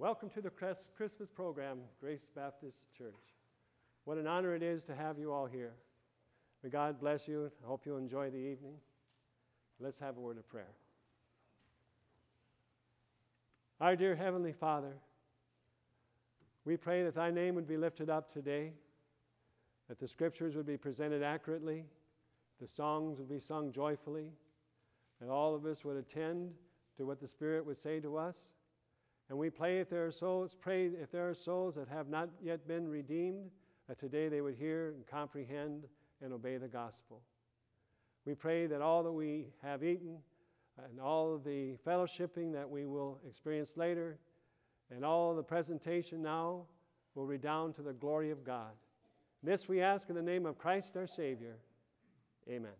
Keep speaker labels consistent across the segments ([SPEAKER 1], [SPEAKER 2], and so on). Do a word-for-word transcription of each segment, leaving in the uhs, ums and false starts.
[SPEAKER 1] Welcome to the Christmas program, Grace Baptist Church. What an honor it is to have you all here. May God bless you. I hope you'll enjoy the evening. Let's have a word of prayer. Our dear Heavenly Father, we pray that Thy name would be lifted up today, that the Scriptures would be presented accurately, the songs would be sung joyfully, and all of us would attend to what the Spirit would say to us. And we pray if there are souls, pray if there are souls that have not yet been redeemed, that today they would hear and comprehend and obey the gospel. We pray that all that we have eaten and all of the fellowshipping that we will experience later and all of the presentation now will redound to the glory of God. This we ask in the name of Christ our Savior. Amen.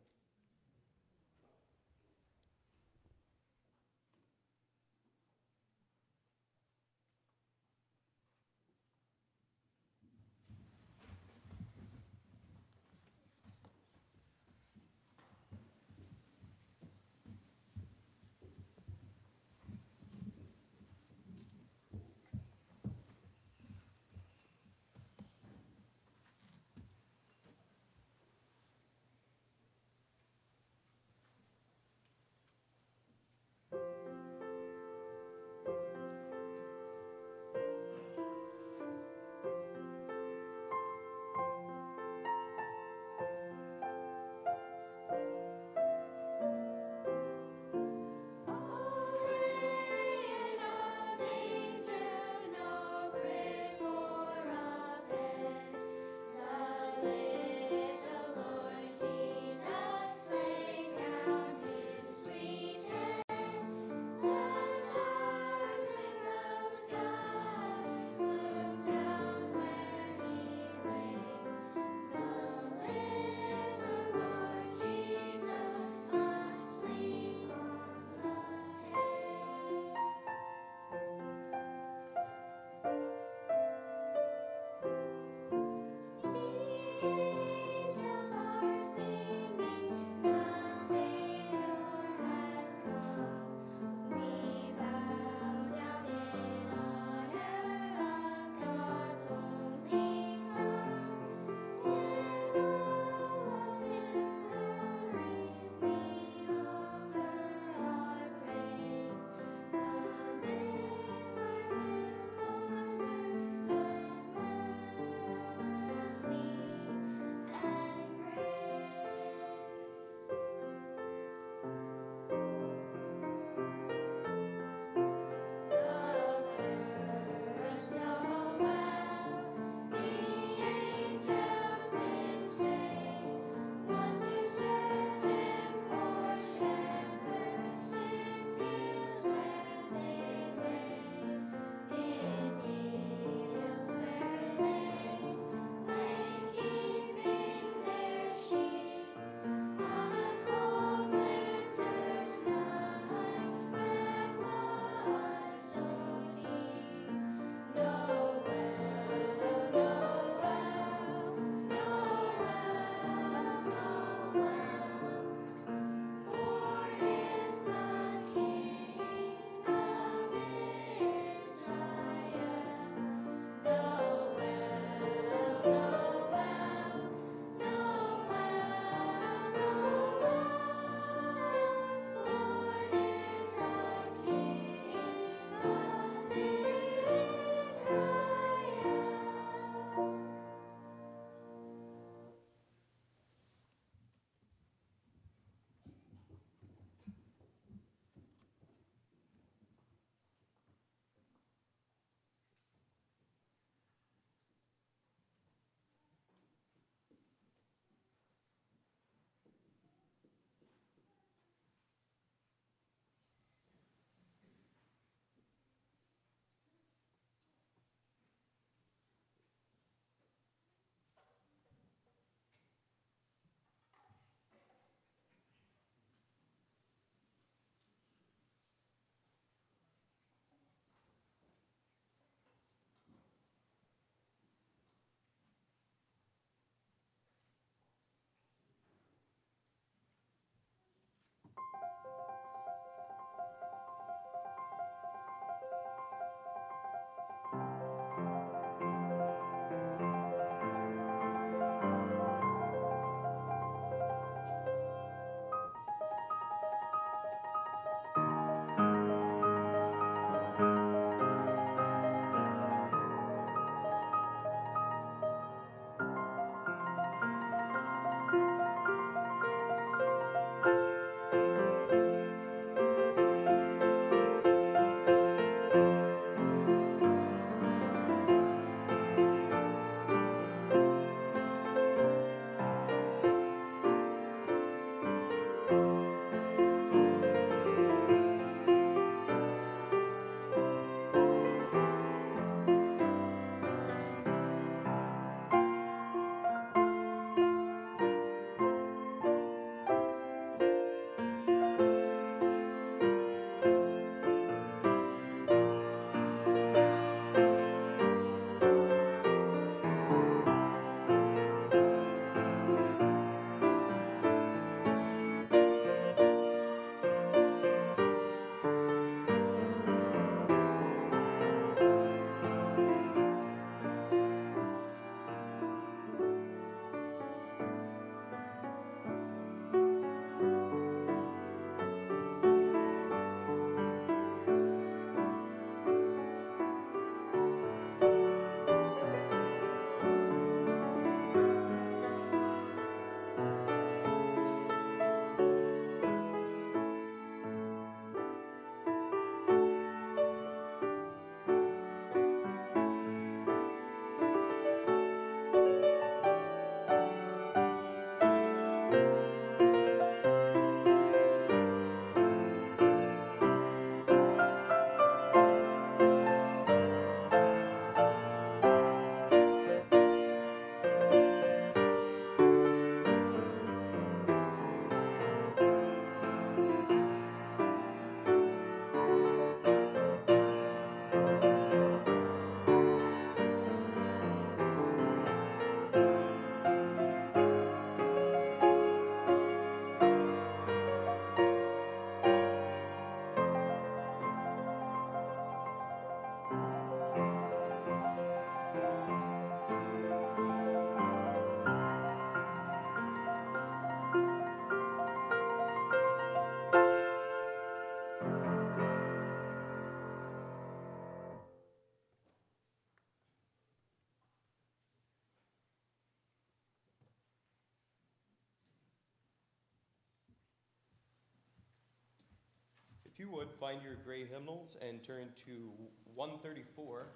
[SPEAKER 2] you would, find your gray hymnals and turn to one thirty-four.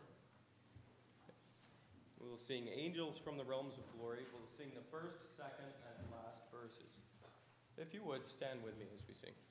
[SPEAKER 2] We'll sing Angels from the Realms of Glory. We'll sing the first, second, and last verses. If you would, stand with me as we sing.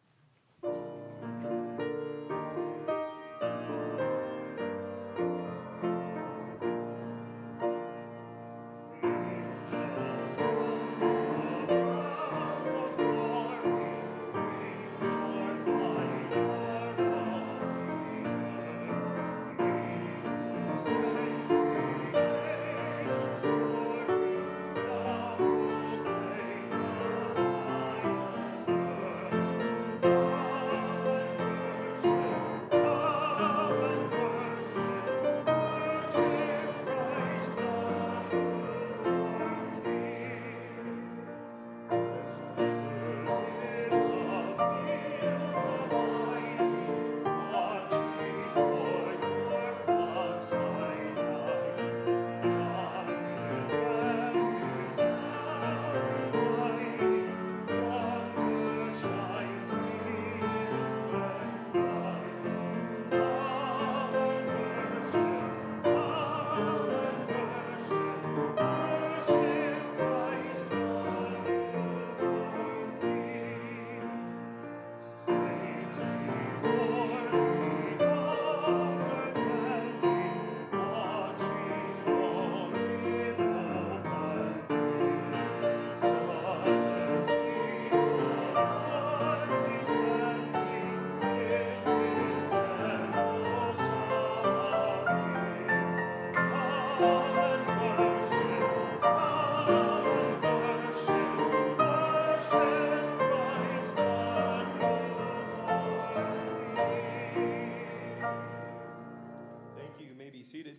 [SPEAKER 2] Seated.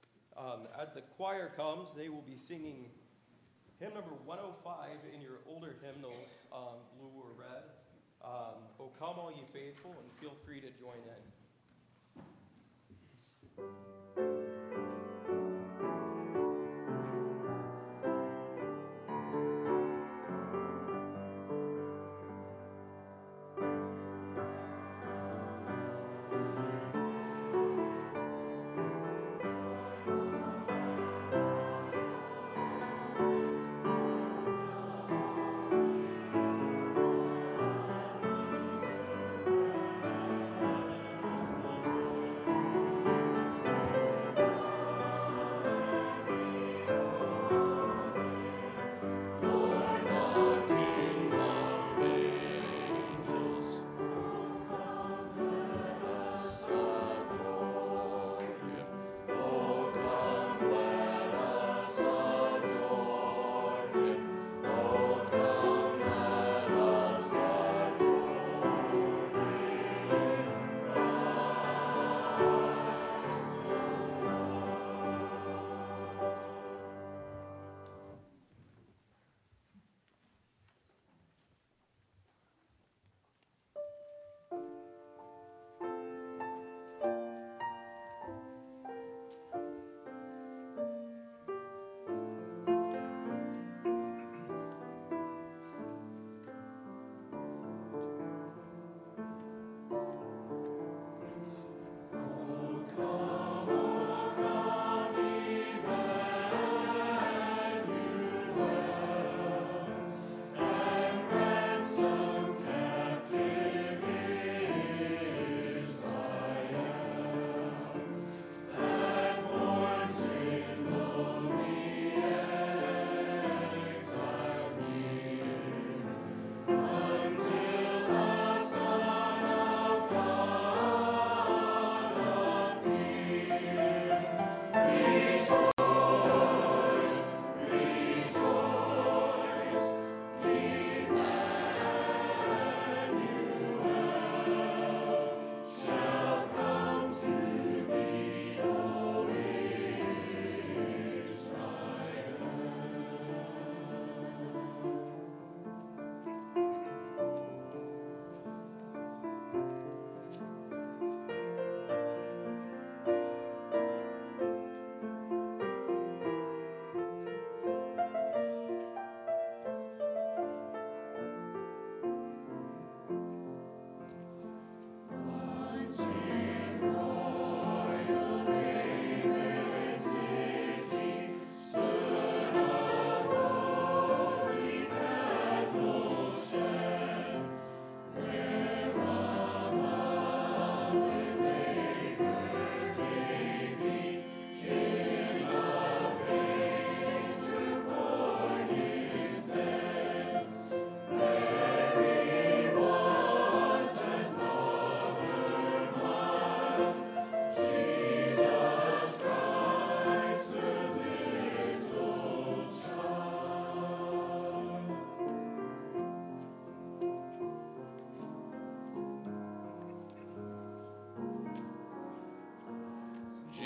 [SPEAKER 2] Um, as the choir comes, they will be singing hymn number one oh five in your older hymnals, um, blue or red. Um, O come all ye faithful, and feel free to join in.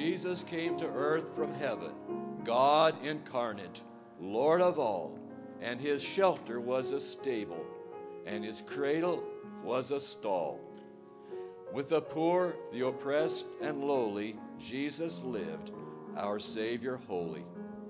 [SPEAKER 3] Jesus came to earth from heaven, God incarnate, Lord of all, and his shelter was a stable, and his cradle was a stall. With the poor, the oppressed, and lowly, Jesus lived, our Savior holy.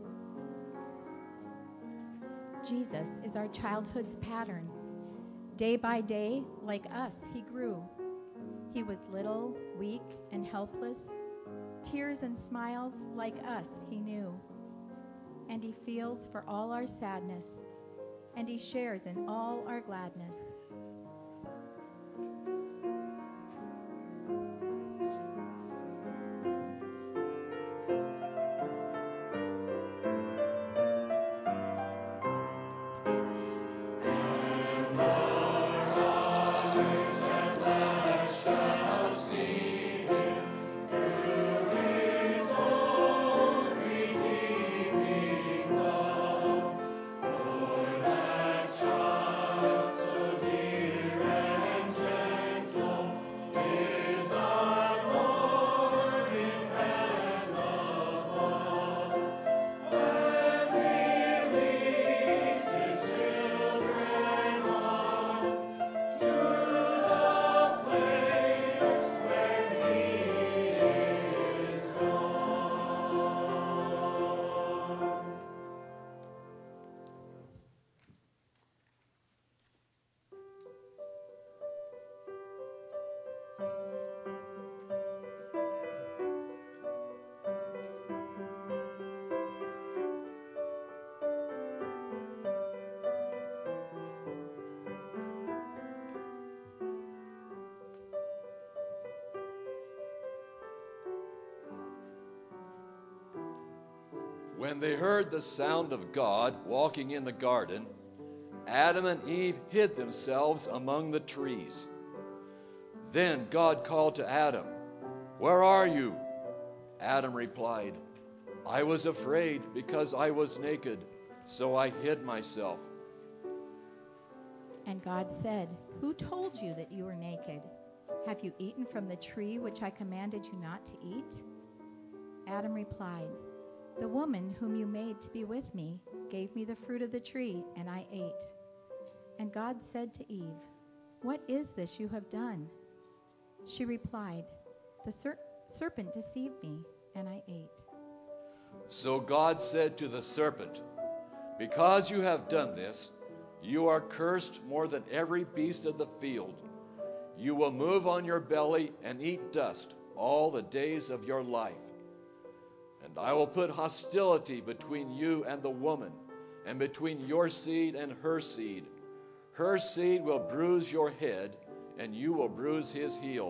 [SPEAKER 4] Jesus is our childhood's pattern. Day by day, like us, he grew. He was little, weak, and helpless. Tears and smiles, like us, he knew. And he feels for all our sadness, and he shares in all our gladness.
[SPEAKER 3] When they heard the sound of God walking in the garden, Adam and Eve hid themselves among the trees. Then God called to Adam, "Where are you?" Adam replied, "I was afraid because I was naked, so I hid myself."
[SPEAKER 4] And God said, "Who told you that you were naked? Have you eaten from the tree which I commanded you not to eat?" Adam replied, "The woman whom you made to be with me gave me the fruit of the tree, and I ate." And God said to Eve, "What is this you have done?" She replied, "The ser- serpent deceived me, and I ate."
[SPEAKER 3] So God said to the serpent, "Because you have done this, you are cursed more than every beast of the field. You will move on your belly and eat dust all the days of your life. And I will put hostility between you and the woman, and between your seed and her seed. Her seed will bruise your head, and you will bruise his heel."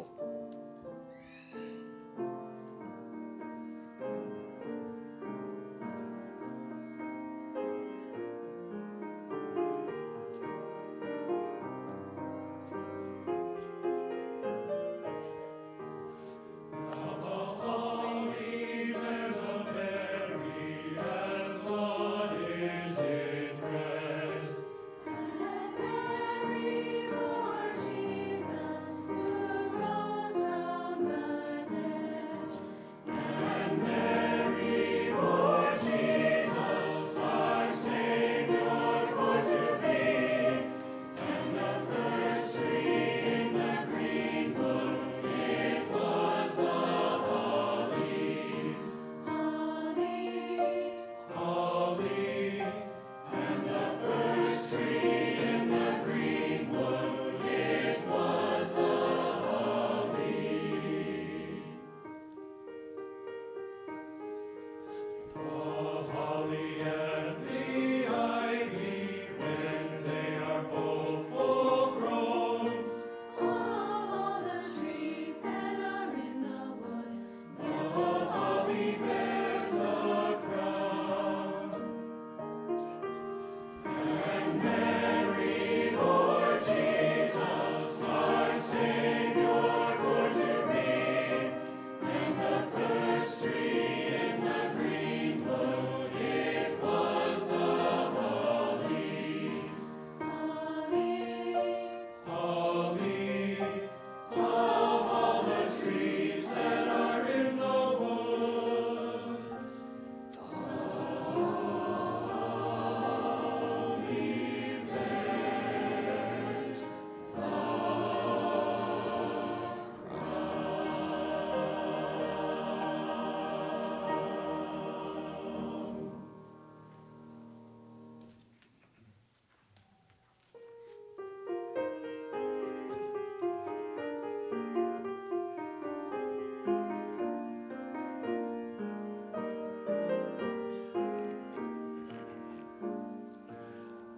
[SPEAKER 5] And Mary bore Jesus, who rose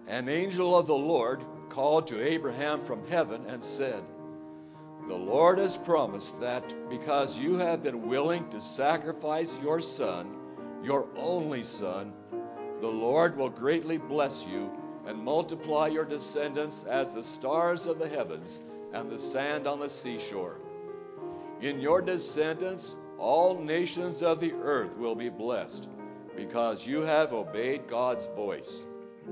[SPEAKER 3] An angel of the Lord called to Abraham from heaven and said, "The Lord has promised that because you have been willing to sacrifice your son, your only son, the Lord will greatly bless you and multiply your descendants as the stars of the heavens and the sand on the seashore. In your descendants, all nations of the earth will be blessed, because you have obeyed God's voice."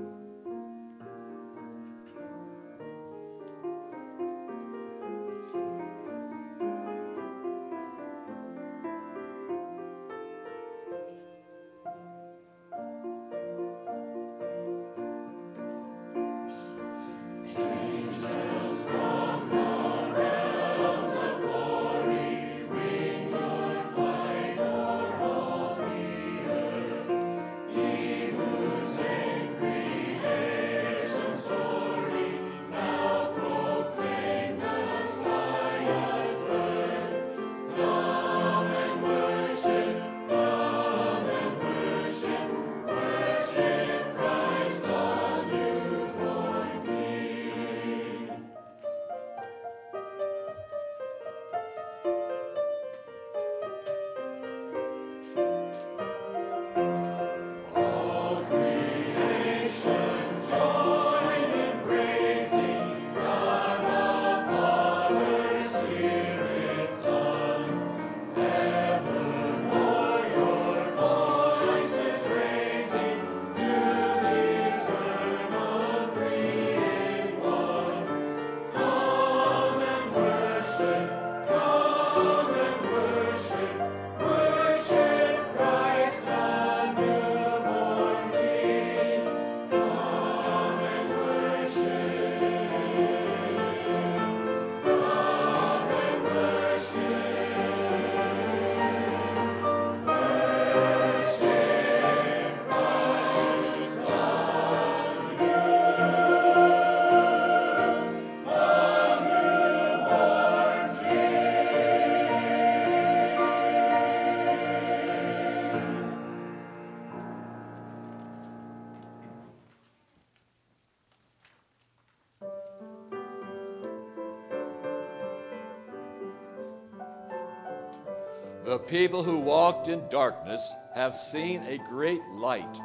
[SPEAKER 3] The people who walked in darkness have seen a great light.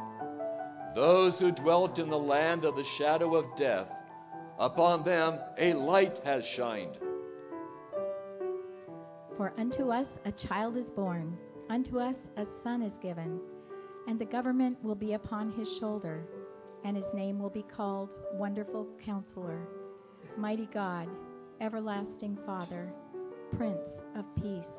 [SPEAKER 3] Those who dwelt in the land of the shadow of death, upon them a light has shined.
[SPEAKER 4] For unto us a child is born, unto us a son is given, and the government will be upon his shoulder, and his name will be called Wonderful Counselor, Mighty God, Everlasting Father, Prince of Peace.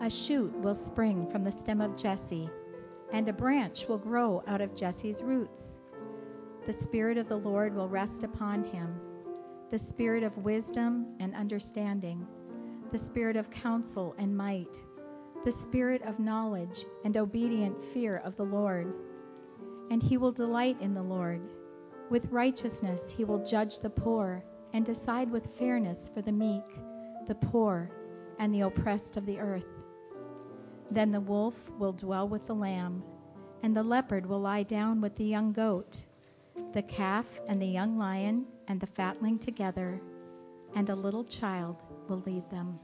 [SPEAKER 4] A shoot will spring from the stem of Jesse, and a branch will grow out of Jesse's roots. The Spirit of the Lord will rest upon him, the Spirit of wisdom and understanding, the Spirit of counsel and might, the Spirit of knowledge and obedient fear of the Lord. And he will delight in the Lord. With righteousness he will judge the poor, and decide with fairness for the meek, the poor, and the oppressed of the earth. Then the wolf will dwell with the lamb, and the leopard will lie down with the young goat, the calf and the young lion and the fatling together, and a little child will lead them.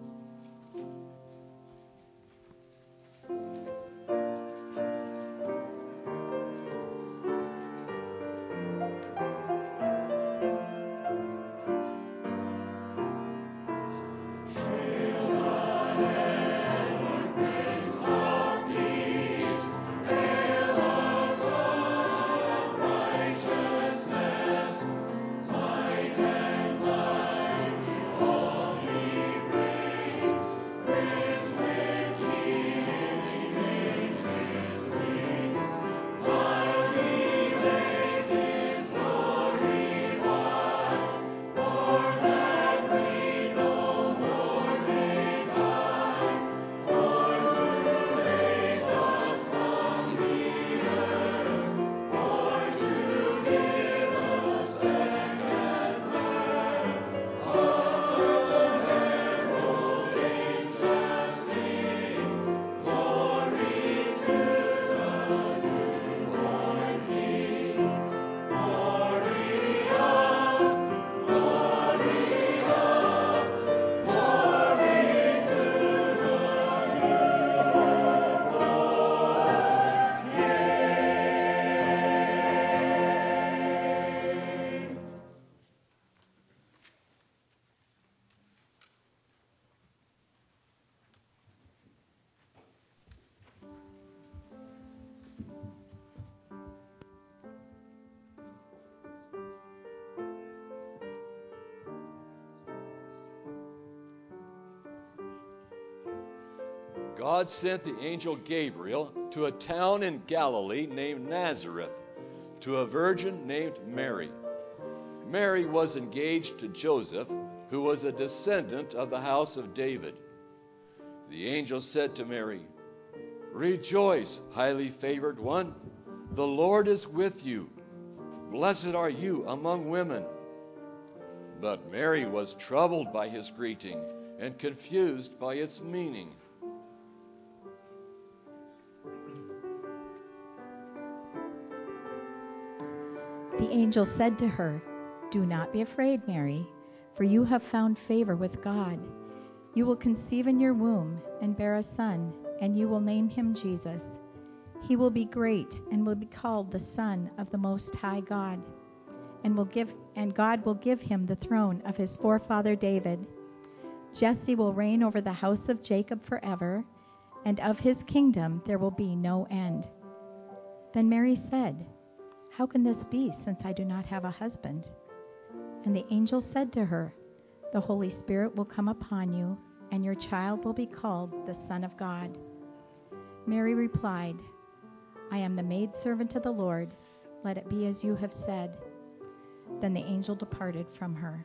[SPEAKER 3] God sent the angel Gabriel to a town in Galilee named Nazareth, to a virgin named Mary. Mary was engaged to Joseph, who was a descendant of the house of David. The angel said to Mary, "Rejoice, highly favored one, the Lord is with you. Blessed are you among women." But Mary was troubled by his greeting and confused by its meaning.
[SPEAKER 4] The angel said to her, "Do not be afraid, Mary, for you have found favor with God. You will conceive in your womb and bear a son, and you will name him Jesus. He will be great and will be called the Son of the Most High God, and will give and God will give him the throne of his forefather David. Jesse will reign over the house of Jacob forever, and of his kingdom there will be no end." Then Mary said, "How can this be, since I do not have a husband?" And the angel said to her, "The Holy Spirit will come upon you, and your child will be called the Son of God." Mary replied, "I am the maidservant of the Lord. Let it be as you have said." Then the angel departed from her.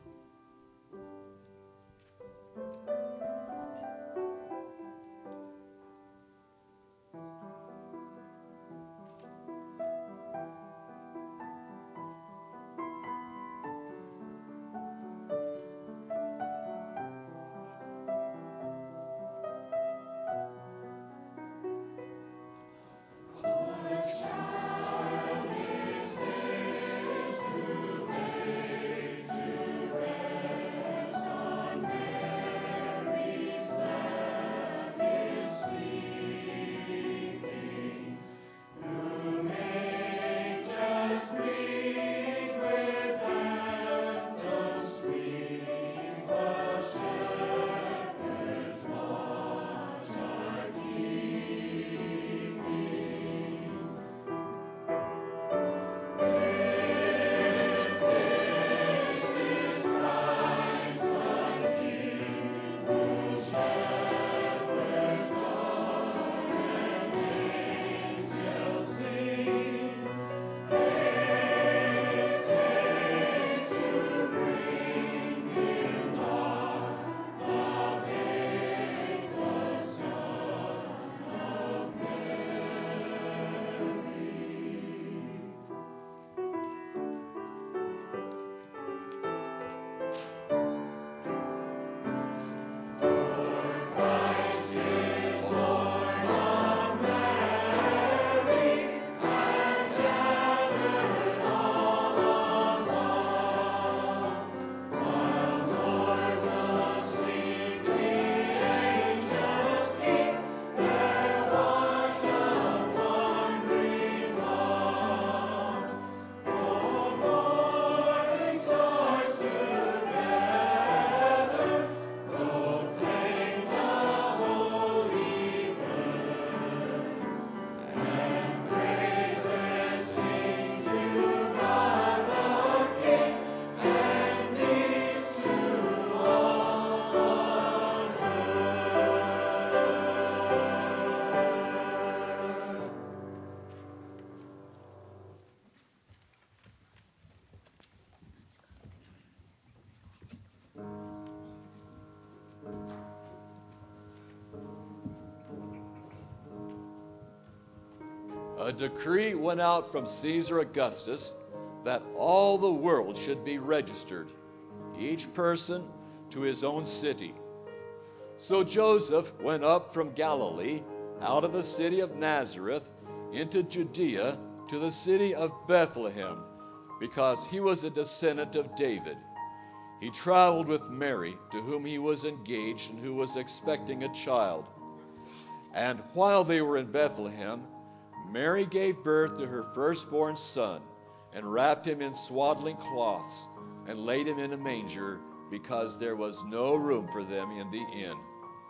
[SPEAKER 3] a decree went out from Caesar Augustus that all the world should be registered, each person to his own city. So Joseph went up from Galilee, out of the city of Nazareth, into Judea, to the city of Bethlehem, because he was a descendant of David. He traveled with Mary, to whom he was engaged and who was expecting a child. And while they were in Bethlehem, Mary gave birth to her firstborn son, and wrapped him in swaddling cloths, and laid him in a manger, because there was no room for them in the inn.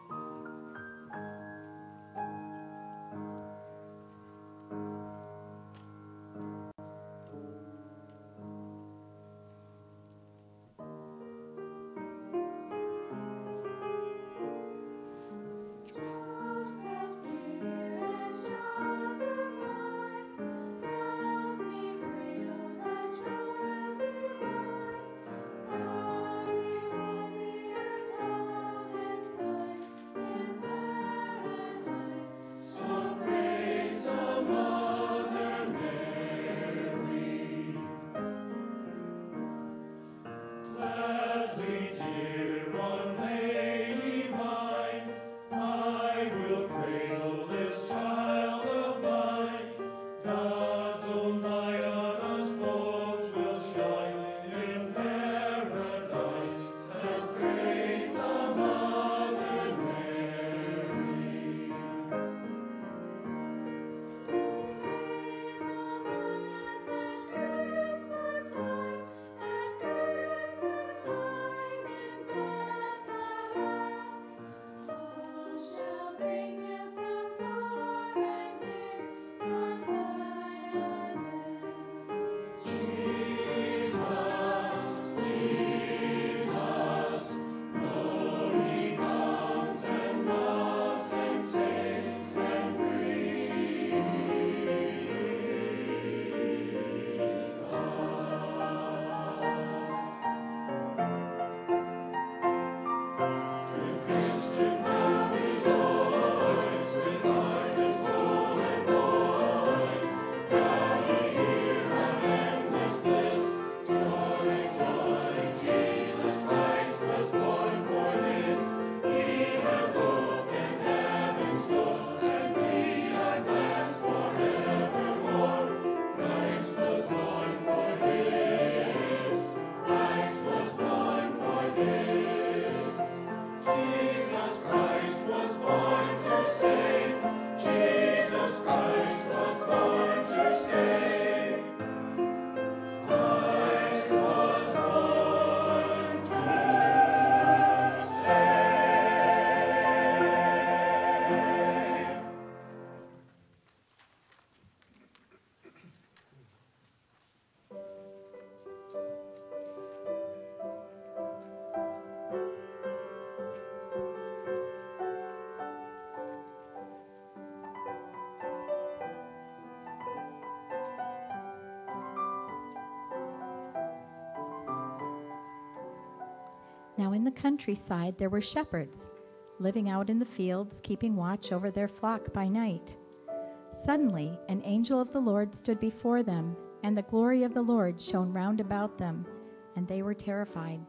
[SPEAKER 4] Now in the countryside there were shepherds, living out in the fields, keeping watch over their flock by night. Suddenly an angel of the Lord stood before them, and the glory of the Lord shone round about them, and they were terrified.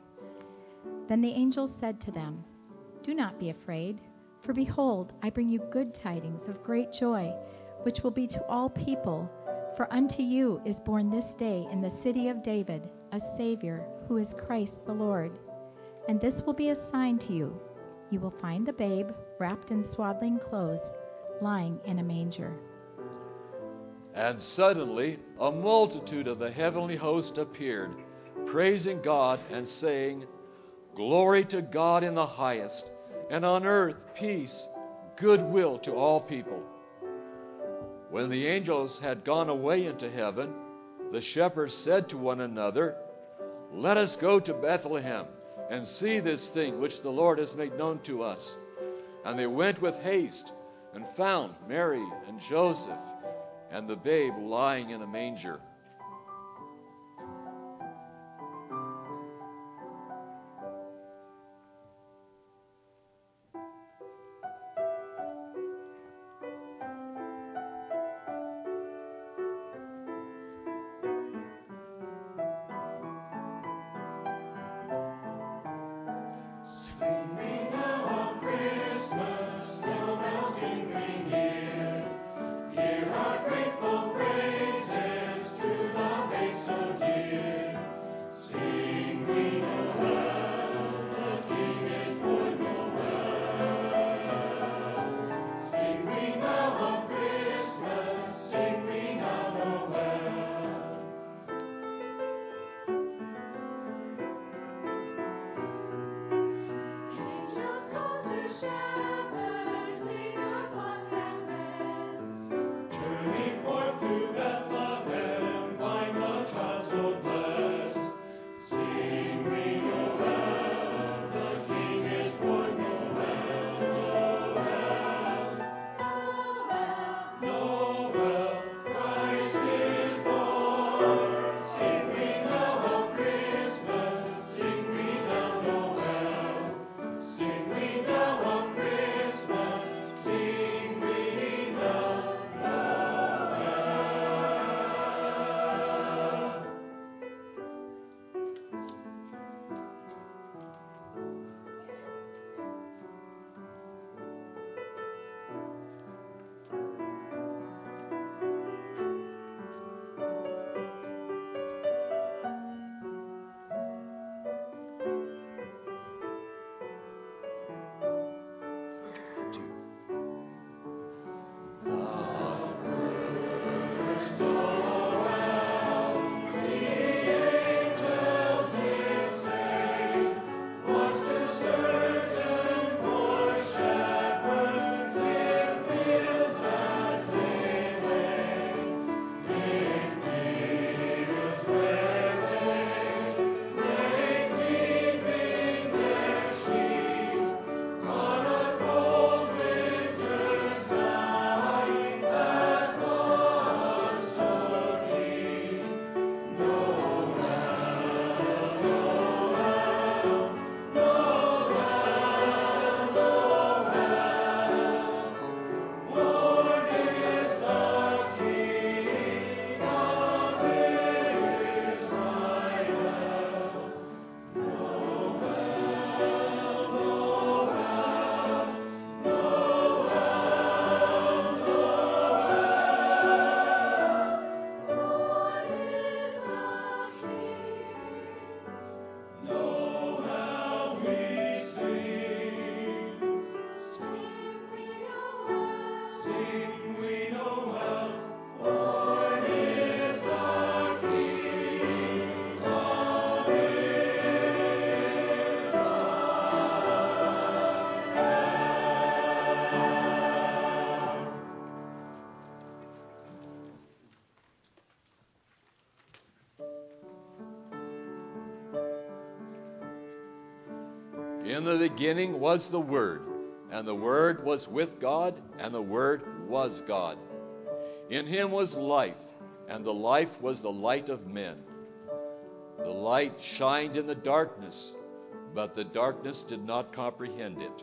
[SPEAKER 4] Then the angel said to them, "Do not be afraid, for behold, I bring you good tidings of great joy, which will be to all people. For unto you is born this day in the city of David a Savior, who is Christ the Lord. And this will be a sign to you. You will find the babe wrapped in swaddling clothes, lying in a manger."
[SPEAKER 3] And suddenly a multitude of the heavenly host appeared, praising God and saying, "Glory to God in the highest, and on earth peace, goodwill to all people." When the angels had gone away into heaven, the shepherds said to one another, "Let us go to Bethlehem and see this thing which the Lord has made known to us." And they went with haste and found Mary and Joseph and the babe lying in a manger. the beginning was the Word, and the Word was with God, and the Word was God. In him was life, and the life was the light of men. The light shined in the darkness, but the darkness did not comprehend it.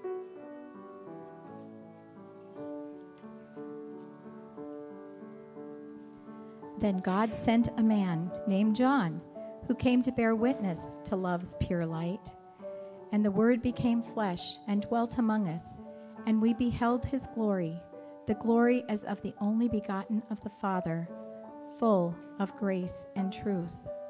[SPEAKER 4] Then God sent a man named John, who came to bear witness to love's pure light. And the Word became flesh and dwelt among us, and we beheld his glory, the glory as of the only begotten of the Father, full of grace and truth.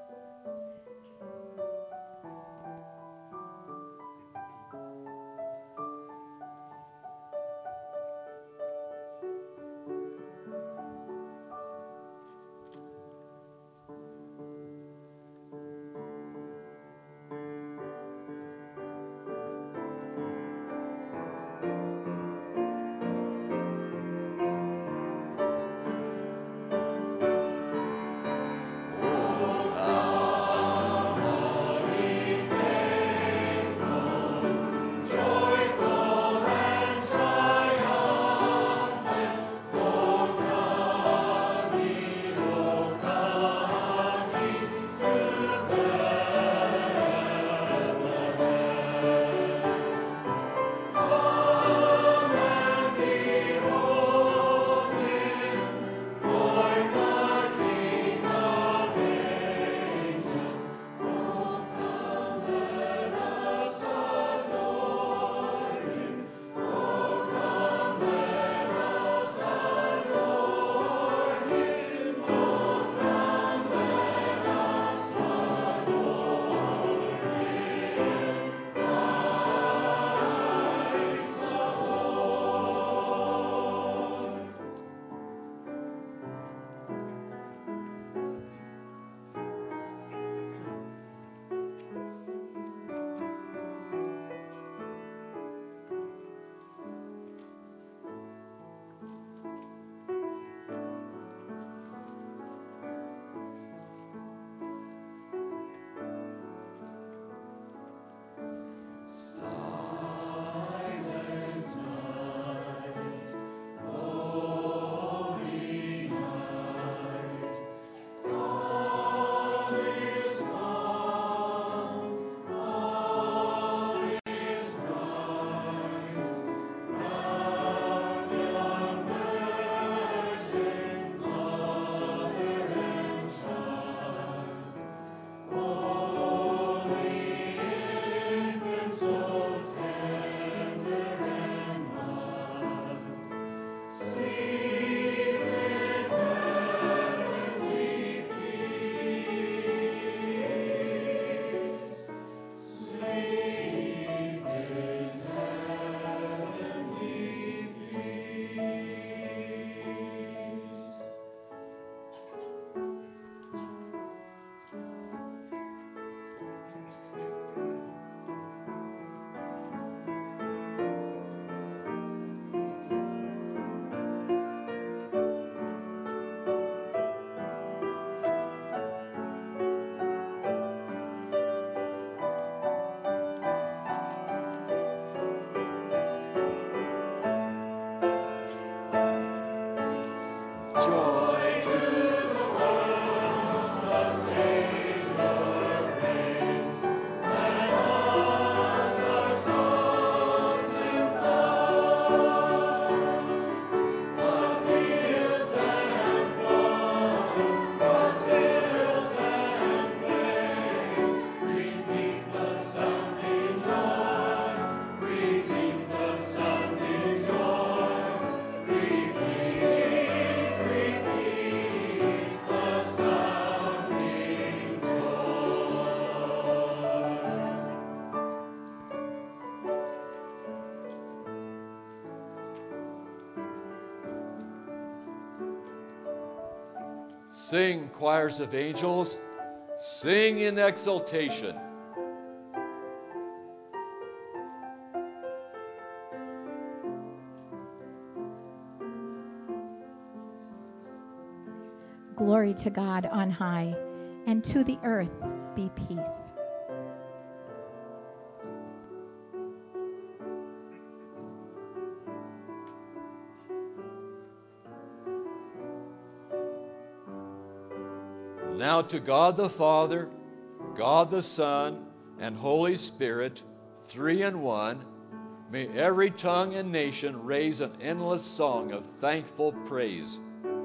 [SPEAKER 3] Sing, choirs of angels, sing in exultation.
[SPEAKER 4] Glory to God on high, and to the earth be peace.
[SPEAKER 3] Now to God the Father, God the Son, and Holy Spirit, three in one, may every tongue and nation raise an endless song of thankful praise.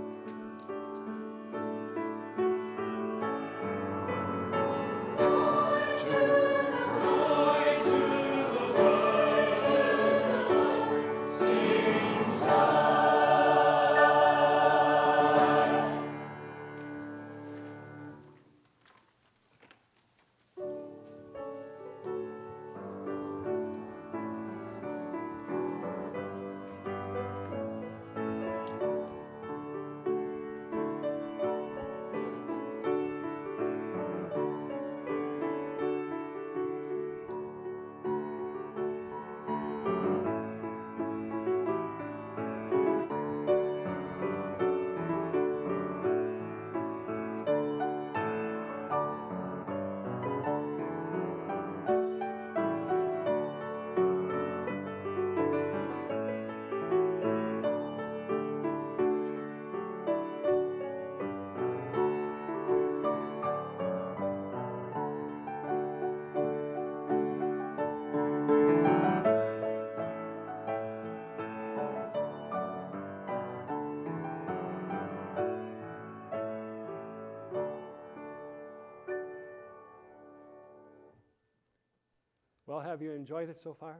[SPEAKER 1] Well, have you enjoyed it so far?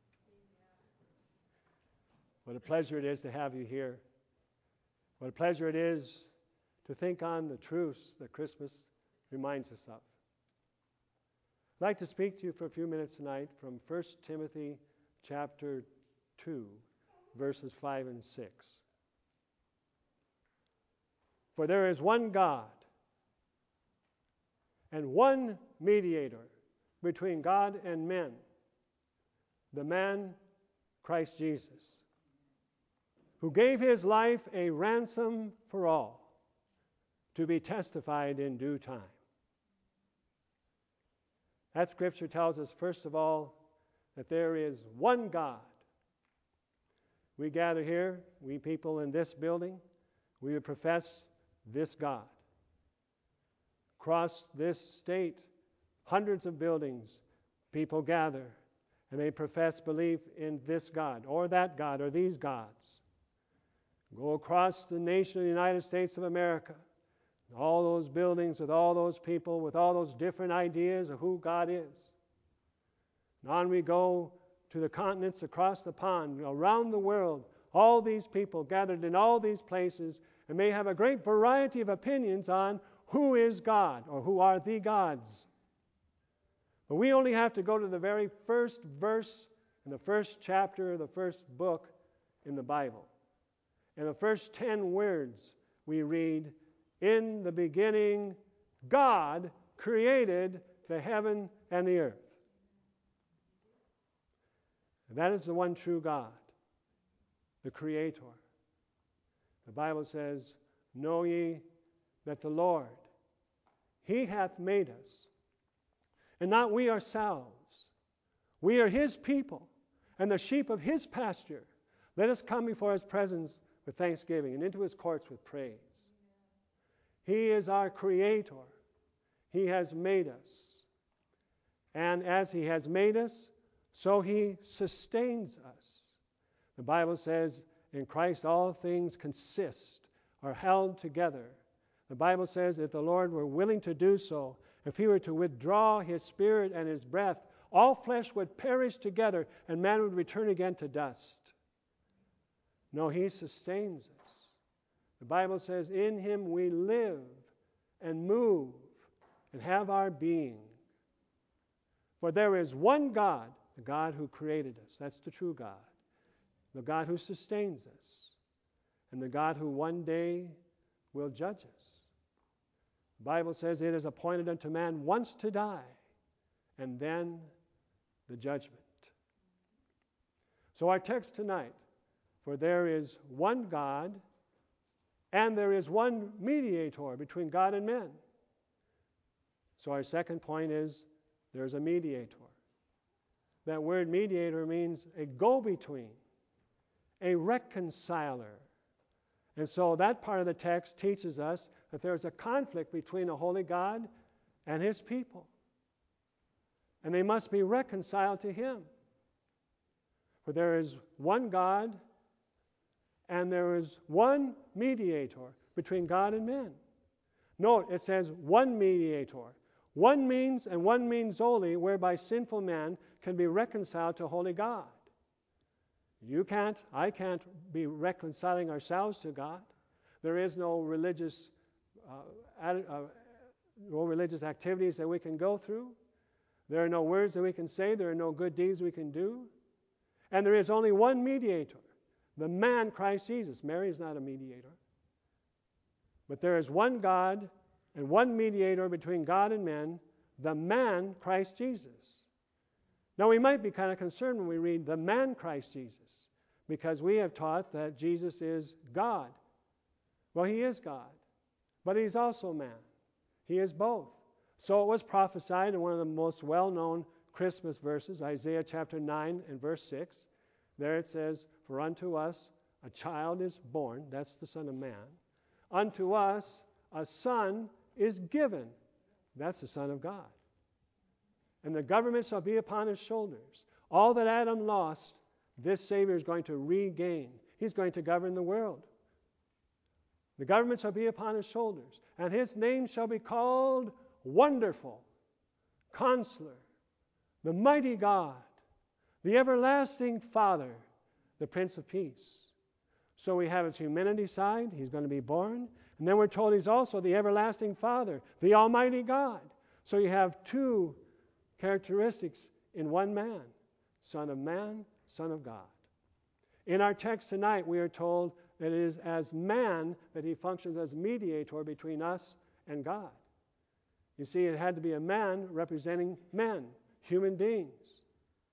[SPEAKER 1] What a pleasure it is to have you here. What a pleasure it is to think on the truths that Christmas reminds us of. I'd like to speak to you for a few minutes tonight from First Timothy chapter two, verses five and six. For there is one God and one mediator between God and men, the man Christ Jesus, who gave his life a ransom for all, to be testified in due time. That scripture tells us, first of all, that there is one God. We gather here, we people in this building, we would profess this God. Across this state, hundreds of buildings, people gather, and they profess belief in this God, or that God, or these gods. Go across the nation of the United States of America, all those buildings with all those people, with all those different ideas of who God is. And on we go to the continents across the pond, around the world, all these people gathered in all these places, and may have a great variety of opinions on who is God, or who are the gods. But we only have to go to the very first verse in the first chapter of the first book in the Bible. In the first ten words we read, "In the beginning, God created the heaven and the earth." And that is the one true God, the Creator. The Bible says, "Know ye that the Lord, He hath made us, and not we ourselves. We are His people, and the sheep of His pasture. Let us come before His presence with thanksgiving, and into His courts with praise." He is our Creator. He has made us. And as He has made us, so He sustains us. The Bible says, in Christ all things consist, are held together. The Bible says, if the Lord were willing to do so, if He were to withdraw His Spirit and His breath, all flesh would perish together, and man would return again to dust. No, He sustains us. The Bible says, in Him we live and move and have our being. For there is one God, the God who created us. That's the true God. The God who sustains us. And the God who one day will judge us. The Bible says it is appointed unto man once to die, and then the judgment. So our text tonight, for there is one God, and there is one mediator between God and men. So our second point is, there's a mediator. That word mediator means a go-between, a reconciler, And so that part of the text teaches us that there is a conflict between a holy God and his people. And they must be reconciled to him. For there is one God and there is one mediator between God and men. Note, it says one mediator. One means and one means only whereby sinful man can be reconciled to holy God. You can't, I can't be reconciling ourselves to God. There is no religious, uh, uh, no religious activities that we can go through. There are no words that we can say. There are no good deeds we can do. And there is only one mediator, the man Christ Jesus. Mary is not a mediator. But there is one God and one mediator between God and men, the man Christ Jesus. Now we might be kind of concerned when we read the man Christ Jesus, because we have taught that Jesus is God. Well, he is God, but he's also man. He is both. So it was prophesied in one of the most well-known Christmas verses, Isaiah chapter nine and verse six. There it says, "For unto us a child is born," that's the Son of Man. "Unto us a son is given," that's the Son of God. "And the government shall be upon his shoulders." All that Adam lost, this Savior is going to regain. He's going to govern the world. "The government shall be upon his shoulders, and his name shall be called Wonderful, Counselor, the Mighty God, the Everlasting Father, the Prince of Peace." So we have his humanity side. He's going to be born. And then we're told he's also the Everlasting Father, the Almighty God. So you have two characteristics in one man: Son of Man, Son of God. In our text tonight, we are told that it is as man that he functions as mediator between us and God. You see, it had to be a man representing men, human beings.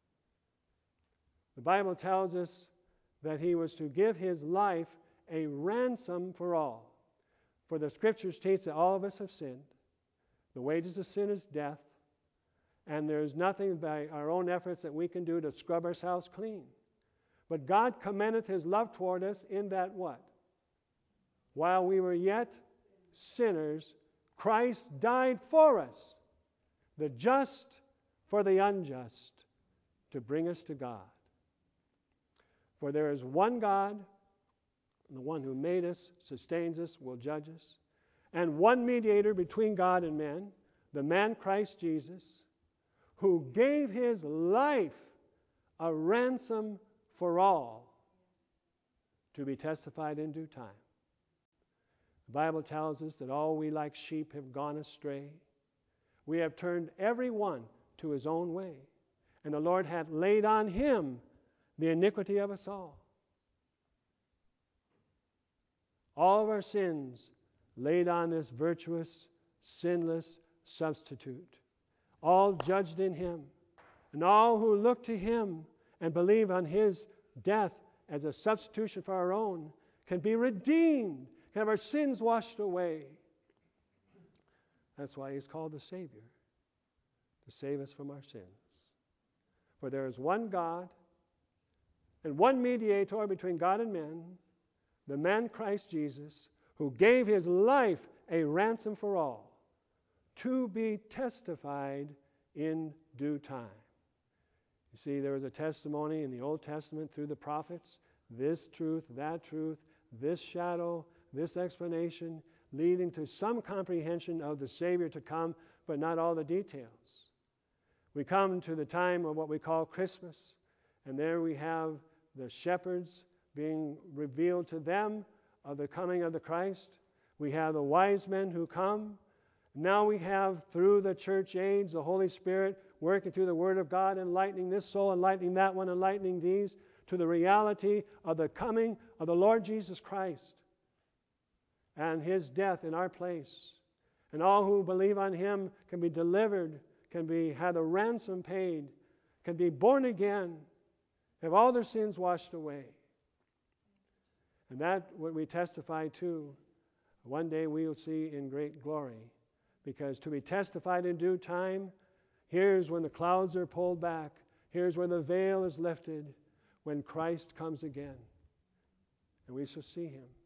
[SPEAKER 1] The Bible tells us that he was to give his life a ransom for all. For the Scriptures teach that all of us have sinned. The wages of sin is death. And there is nothing by our own efforts that we can do to scrub ourselves clean. But God commendeth his love toward us in that what? While we were yet sinners, Christ died for us, the just for the unjust, to bring us to God. For there is one God, the one who made us, sustains us, will judge us, and one mediator between God and men, the man Christ Jesus, who gave his life a ransom for all, to be testified in due time. The Bible tells us that all we like sheep have gone astray. We have turned every one to his own way, and the Lord hath laid on him the iniquity of us all. All of our sins laid on this virtuous, sinless substitute, all judged in him. And all who look to him and believe on his death as a substitution for our own can be redeemed, can have our sins washed away. That's why he's called the Savior, to save us from our sins. For there is one God and one mediator between God and men, the man Christ Jesus, who gave his life a ransom for all, to be testified in due time. You see, there was a testimony in the Old Testament through the prophets, this truth, that truth, this shadow, this explanation, leading to some comprehension of the Savior to come, but not all the details. We come to the time of what we call Christmas, and there we have the shepherds being revealed to them of the coming of the Christ. We have the wise men who come. Now we have, through the church age, the Holy Spirit working through the Word of God, enlightening this soul, enlightening that one, enlightening these, to the reality of the coming of the Lord Jesus Christ and his death in our place. And all who believe on him can be delivered, can be have the ransom paid, can be born again, have all their sins washed away. And that what we testify to, one day we will see in great glory. Because to be testified in due time, here's when the clouds are pulled back. Here's when the veil is lifted, when Christ comes again. And we shall see him.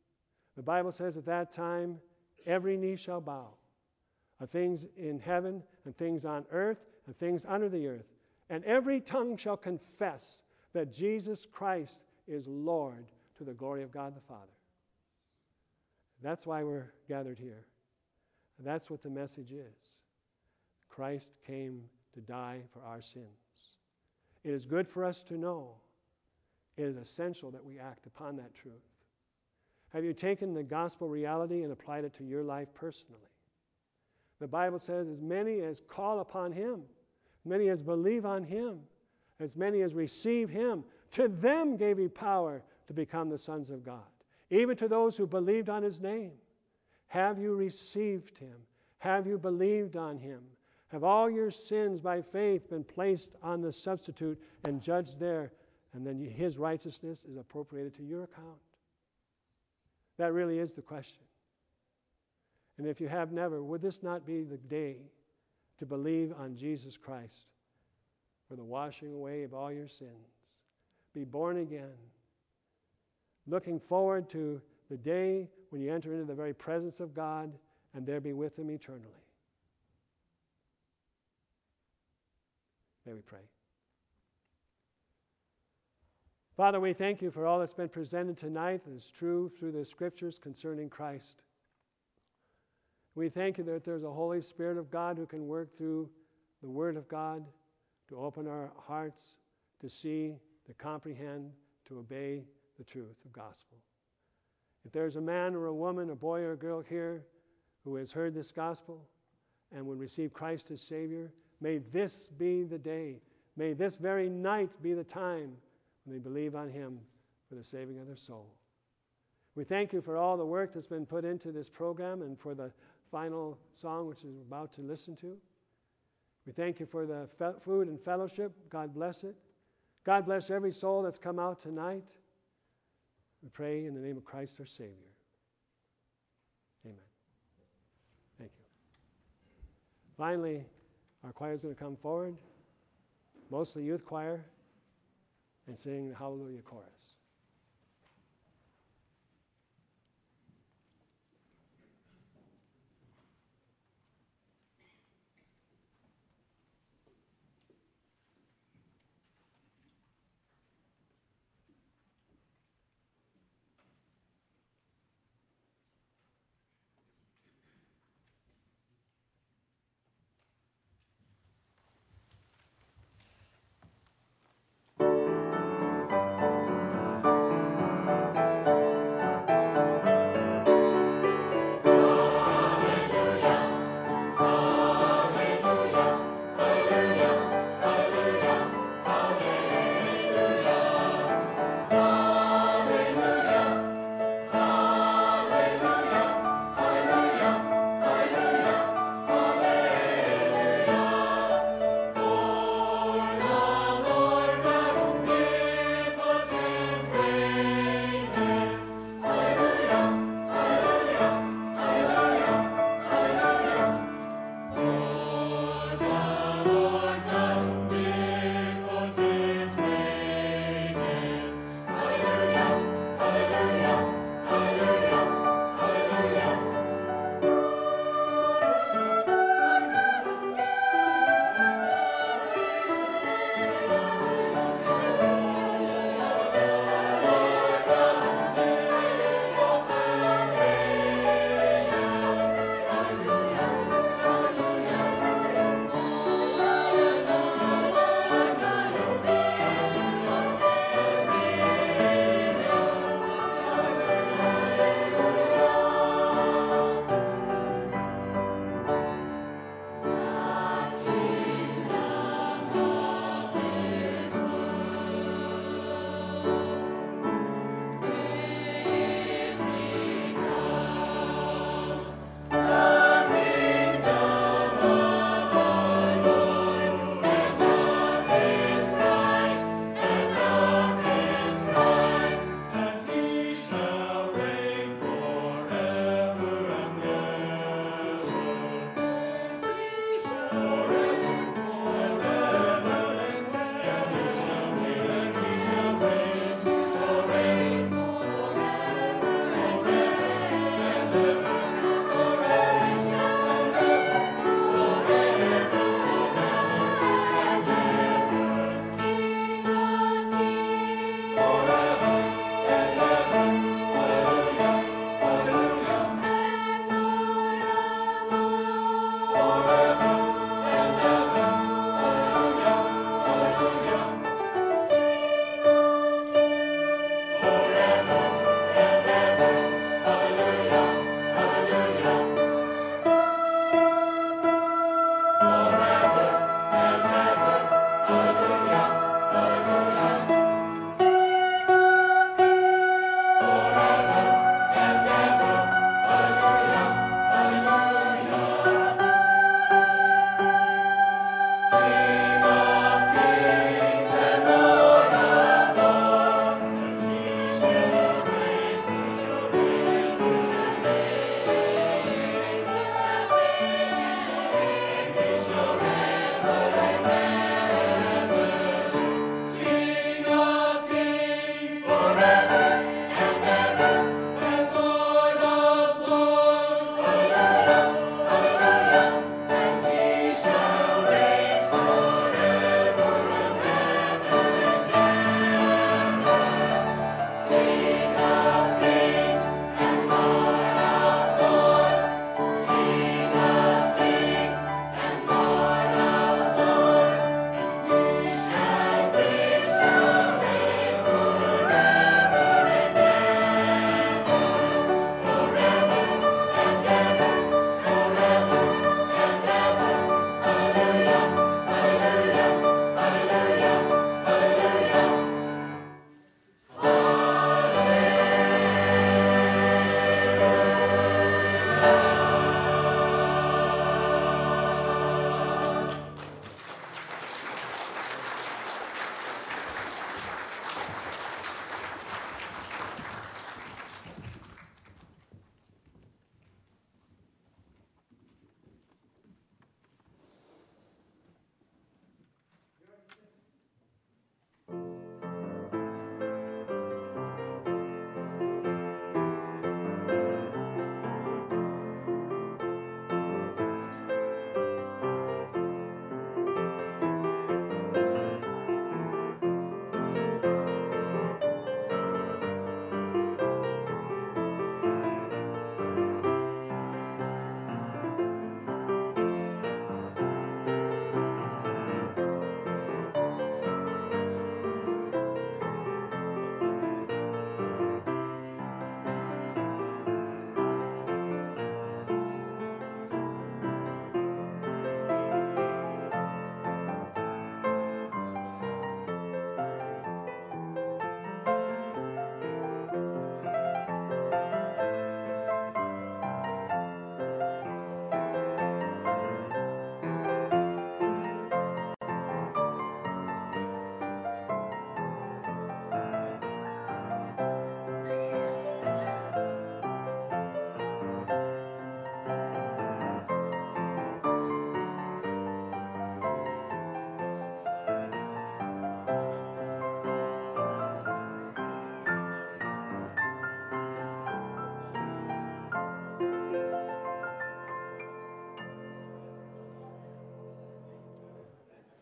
[SPEAKER 1] The Bible says at that time, every knee shall bow, of things in heaven and things on earth and things under the earth. And every tongue shall confess that Jesus Christ is Lord, to the glory of God the Father. That's why we're gathered here. And that's what the message is. Christ came to die for our sins. It is good for us to know. It is essential that we act upon that truth. Have you taken the gospel reality and applied it to your life personally? The Bible says, as many as call upon Him, many as believe on Him, as many as receive Him, to them gave He power to become the sons of God, even to those who believed on His name. Have you received Him? Have you believed on Him? Have all your sins by faith been placed on the substitute and judged there, and then His righteousness is appropriated to your account? That really is the question. And if you have never, would this not be the day to believe on Jesus Christ for the washing away of all your sins? Be born again, looking forward to the day when you enter into the very presence of God and there be with Him eternally. May we pray. Father, we thank You for all that's been presented tonight that is true through the Scriptures concerning Christ. We thank You that there's a Holy Spirit of God who can work through the Word of God to open our hearts, to see, to comprehend, to obey the truth of gospel. If there's a man or a woman, a boy or a girl here who has heard this gospel and would receive Christ as Savior, may this be the day, may this very night be the time when they believe on Him for the saving of their soul. We thank You for all the work that's been put into this program and for the final song which we're about to listen to. We thank You for the fe- food and fellowship. God bless it. God bless every soul that's come out tonight. We pray in the name of Christ our Savior. Amen. Thank you. Finally, our choir is going to come forward, mostly youth choir, and sing the Hallelujah chorus.